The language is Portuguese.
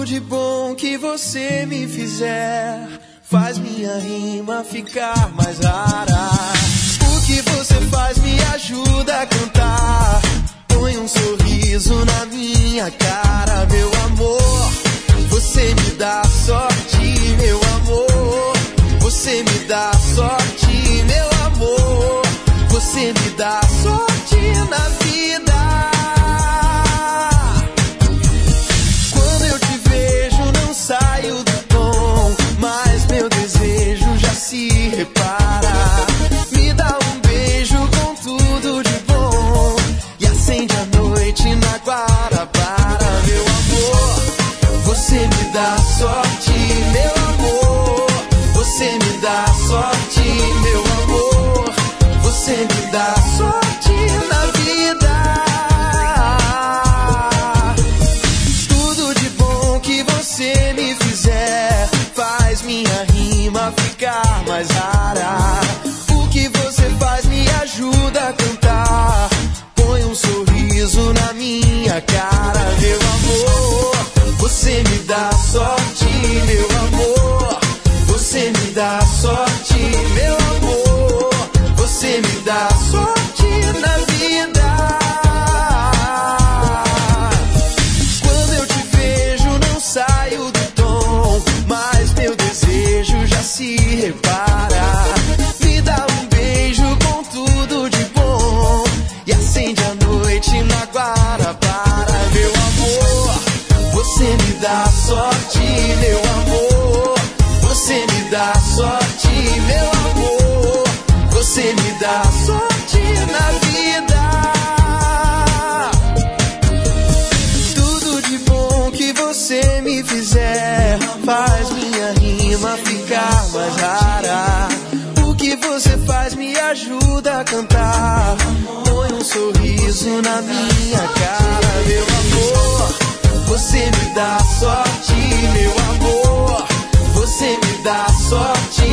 de bom que você me fizer faz minha rima ficar mais rara. O que você faz me ajuda a cantar. Põe um sorriso na minha cara, meu amor. Você me dá sorte, meu amor. Você me dá sorte, meu amor. Você me dá sorte na vida. Quando eu te vejo não saio do tom, mas meu desejo já se repara. Me dá um beijo com tudo de bom e acende a noite na Guarabara, meu amor. Você me dá sorte, meu amor. Você me dá sorte, meu amor. Você me dá sorte na vida. Tudo de bom que você me fizer faz minha rima ficar mais rara. O que você faz me ajuda a cantar. Põe um sorriso na minha cara, meu amor. Você me dá sorte, meu amor. Você me dá sorte, meu amor. Você me dá sorte na vida. Quando eu te vejo não saio do tom, mas meu desejo já se repara. Me dá um beijo com tudo de bom e acende a noite na Guarabara, meu amor. Você me dá sorte, meu amor. Você me dá sorte, meu amor. Você me dá sorte na vida. Tudo de bom que você me fizer faz minha rima ficar mais rara. O que você faz me ajuda a cantar. Põe um sorriso na minha cara, meu amor. Você me dá sorte, meu amor. Você me dá sorte,